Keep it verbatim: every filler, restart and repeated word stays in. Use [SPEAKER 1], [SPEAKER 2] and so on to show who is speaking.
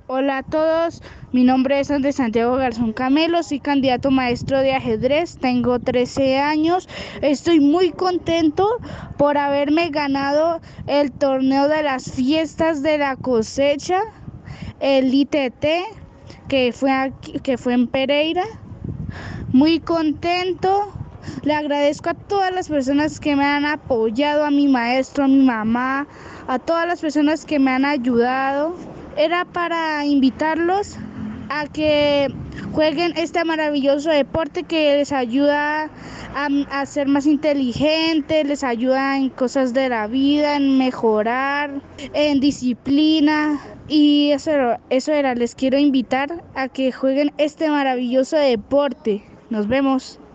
[SPEAKER 1] Hola a todos, mi nombre es Andrés Santiago Garzón Camelo, soy candidato maestro de ajedrez, tengo trece años, estoy muy contento por haberme ganado el torneo de las fiestas de la cosecha, el I T T, que fue aquí, que fue en Pereira, muy contento. Le agradezco a todas las personas que me han apoyado, a mi maestro, a mi mamá, a todas las personas que me han ayudado. Era para invitarlos a que jueguen este maravilloso deporte que les ayuda a, a ser más inteligentes, les ayuda en cosas de la vida, en mejorar, en disciplina. Y eso, eso era, les quiero invitar a que jueguen este maravilloso deporte. Nos vemos.